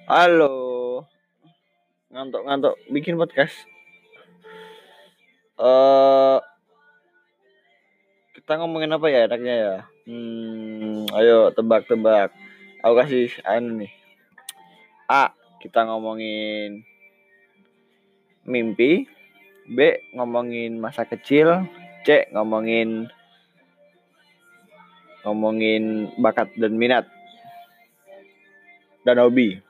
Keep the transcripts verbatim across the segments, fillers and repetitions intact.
Halo, ngantuk-ngantuk bikin podcast. Eh, kita ngomongin apa ya enaknya ya? Hmm, ayo tebak-tebak. Aku kasih anu nih. A, kita ngomongin mimpi. B, ngomongin masa kecil. C, ngomongin ngomongin bakat dan minat dan hobi.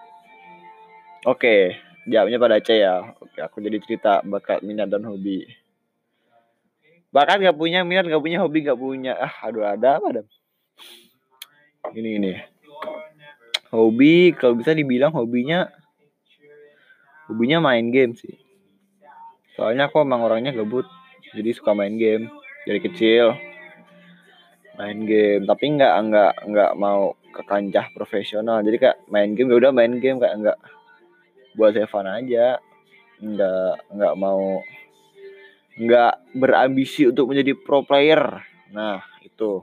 Oke, jawabnya pada C ya. Oke, aku jadi cerita bakat, minat dan hobi. Bakat nggak punya, minat nggak punya, hobi nggak punya. Ah, aduh ada apa ada? Ini ini. Hobi, kalau bisa dibilang hobinya hobinya main game sih. Soalnya aku emang orangnya gabut, jadi suka main game dari kecil. Main game, tapi nggak nggak nggak mau ke kancah profesional. Jadi kayak main game ya udah main game, kayak nggak buat have fun aja. Nggak nggak mau nggak berambisi untuk menjadi pro player. Nah itu.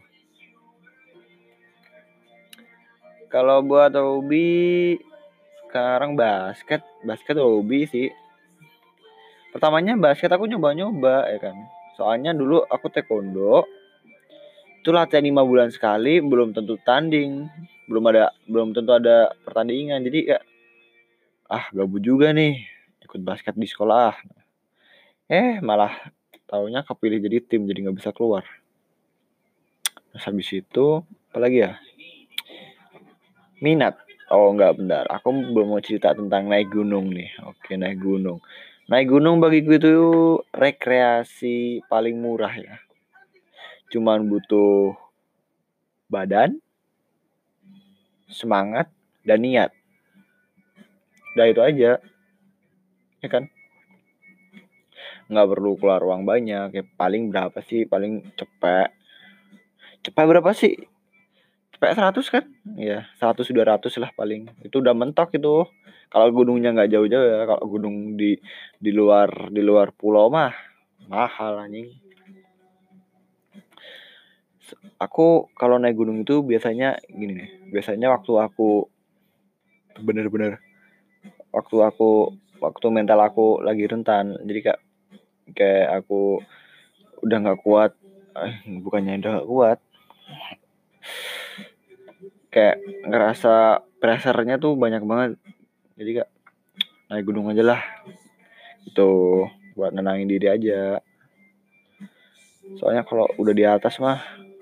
Kalau buat hobi sekarang basket, basket hobi sih. Pertamanya basket aku nyoba-nyoba ya kan. Soalnya dulu aku taekwondo. Itu latihan lima bulan sekali, belum tentu tanding, belum ada belum tentu ada pertandingan. Jadi ya ah gabut juga nih ikut basket di sekolah. Eh malah taunya kepilih jadi tim, jadi nggak bisa keluar. Terus habis itu apalagi ya? Minat. Oh enggak, bentar. Aku belum mau cerita tentang naik gunung nih. Oke, naik gunung. Naik gunung bagiku itu rekreasi paling murah ya. Cuman butuh badan, semangat, dan niat. Udah itu aja. Ya kan? Nggak perlu keluar uang banyak. Ya paling berapa sih? Paling cepet. Cepet berapa sih? Cepet seratus kan? Iya, seratus dua ratus lah paling. Itu udah mentok itu. Kalau gunungnya nggak jauh-jauh ya. Kalau gunung di di luar di luar pulau mah mahal anjing. Aku kalau naik gunung itu biasanya gini nih. Biasanya waktu aku bener-bener waktu aku waktu mental aku lagi rentan. Jadi kayak kayak aku udah nggak kuat. Eh, bukannya udah nggak kuat. Kayak ngerasa pressure-nya tuh banyak banget. Jadi kayak naik gunung aja lah. Itu buat nenangin diri aja. Soalnya kalau udah di atas mah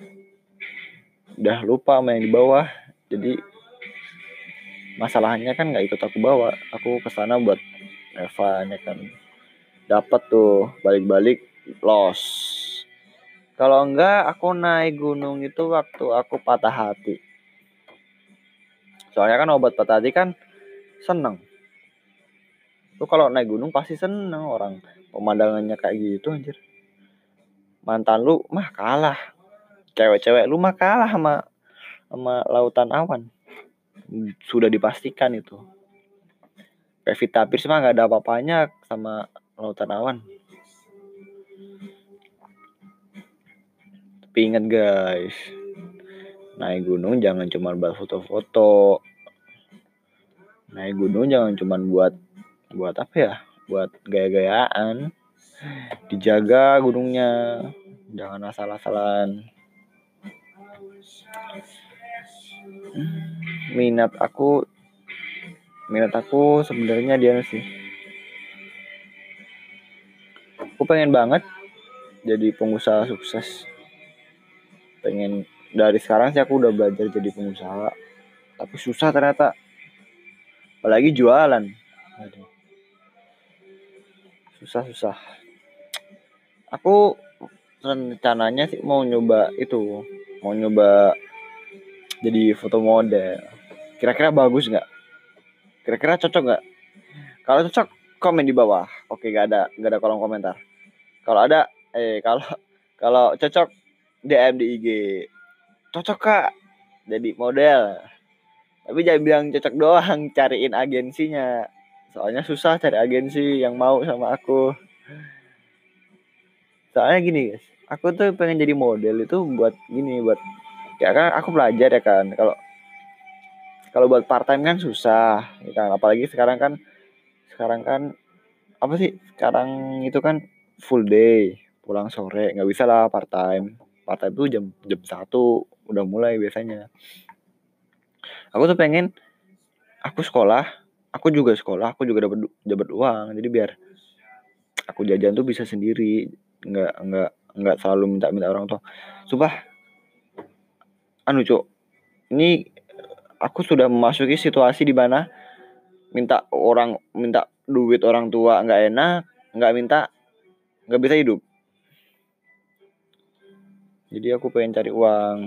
udah lupa sama yang di bawah. Jadi masalahnya kan nggak ikut aku bawa. Aku kesana buat Evan ya kan. Dapat tuh balik-balik los. Kalau enggak aku naik gunung itu waktu aku patah hati. Soalnya kan obat patah hati kan seneng. Lu kalau naik gunung pasti seneng orang. Pemandangannya kayak gitu anjir. Mantan lu mah kalah. Cewek-cewek lu mah kalah sama sama lautan awan. Sudah dipastikan itu. Pevita Pierce mah gak ada apa-apanya sama lautan awan. Tapi ingat guys, naik gunung jangan cuma buat foto-foto. Naik gunung jangan cuma buat buat apa ya? Buat gaya-gayaan. Dijaga gunungnya, jangan asal-asalan. Minat aku minat aku sebenarnya dia sih. Aku pengen banget jadi pengusaha sukses. Pengen dari sekarang sih aku udah belajar jadi pengusaha. Tapi susah ternyata. Apalagi jualan. Susah-susah. Aku rencananya sih mau nyoba itu, mau nyoba jadi foto model. Kira-kira bagus nggak? Kira-kira cocok nggak? Kalau cocok komen di bawah. Oke, nggak ada nggak ada kolom komentar. Kalau ada, eh kalau kalau cocok D M di I G. Cocok kak, jadi model. Tapi jangan bilang cocok doang, cariin agensinya. Soalnya susah cari agensi yang mau sama aku. Soalnya gini guys, aku tuh pengen jadi model itu buat gini, buat ya kan aku belajar ya kan. Kalau Kalau buat part time kan susah, ya kan? Apalagi sekarang kan sekarang kan apa sih? Sekarang itu kan full day, pulang sore, nggak bisa lah part time. Part time tuh jam jam satu udah mulai biasanya. Aku tuh pengen aku sekolah, aku juga sekolah, aku juga dapat dapat uang. Jadi biar aku jajan tuh bisa sendiri, nggak nggak nggak selalu minta-minta orang tua. Sumpah, anu cuk, ini aku sudah memasuki situasi di mana minta orang minta duit orang tua nggak enak, nggak minta nggak bisa hidup. Jadi aku pengen cari uang.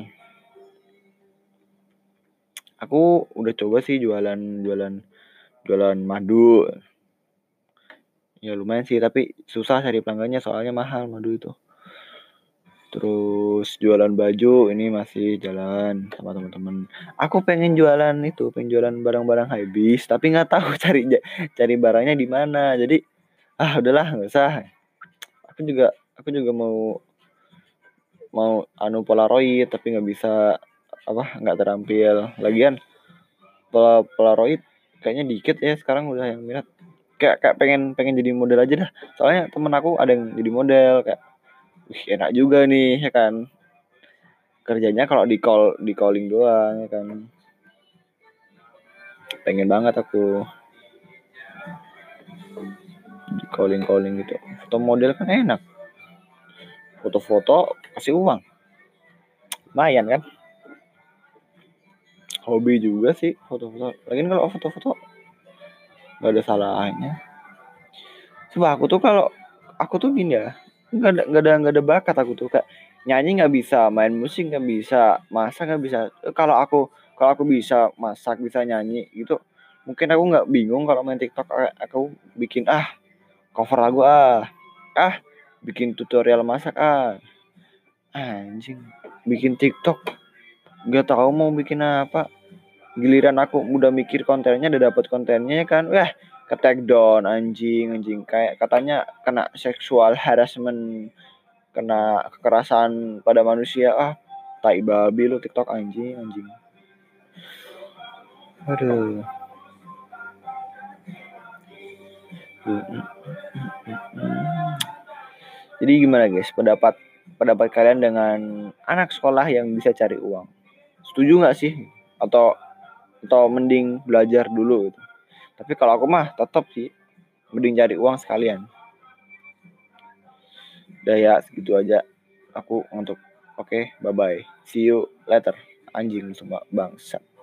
Aku udah coba sih jualan jualan jualan madu. Ya lumayan sih, tapi susah cari pelanggannya soalnya mahal madu itu. Terus jualan baju ini masih jalan sama teman-teman. Aku pengen jualan itu, pengen jualan barang-barang habis, tapi nggak tahu cari cari barangnya di mana. Jadi ah udahlah nggak usah. Aku juga aku juga mau mau anu Polaroid tapi nggak bisa apa nggak terampil. Lagian Pol- Polaroid kayaknya dikit ya sekarang udah yang minat. Kayak kayak pengen pengen jadi model aja dah. Soalnya temen aku ada yang jadi model kayak, wih enak juga nih ya kan. Kerjanya kalau di call di calling doang ya kan. Pengen banget aku di calling calling gitu. Foto model kan enak. Foto-foto kasih uang. Lumayan kan. Hobi juga sih foto-foto. Lagian kalau foto-foto nggak ada salahnya. Coba aku tuh kalau aku tuh gini ya, nggak ada nggak ada nggak ada bakat aku tuh kayak nyanyi nggak bisa, main musik nggak bisa, masak nggak bisa. Eh, Kalau aku kalau aku bisa masak bisa nyanyi gitu, mungkin aku nggak bingung kalau main TikTok. eh, Aku bikin ah cover lagu ah ah bikin tutorial masak ah anjing bikin TikTok nggak tahu mau bikin apa. Giliran aku udah mikir kontennya udah dapet kontennya kan wah ke take down anjing anjing kayak katanya kena seksual harassment, kena kekerasan pada manusia. Ah tai babi lu TikTok anjing anjing. Aduh. Jadi gimana guys pendapat pendapat kalian dengan anak sekolah yang bisa cari uang, setuju nggak sih atau atau mending belajar dulu gitu? Tapi kalau aku mah tetap sih mending cari uang sekalian. Udah ya segitu aja aku untuk oke okay, bye bye see you later anjing semua bangsa.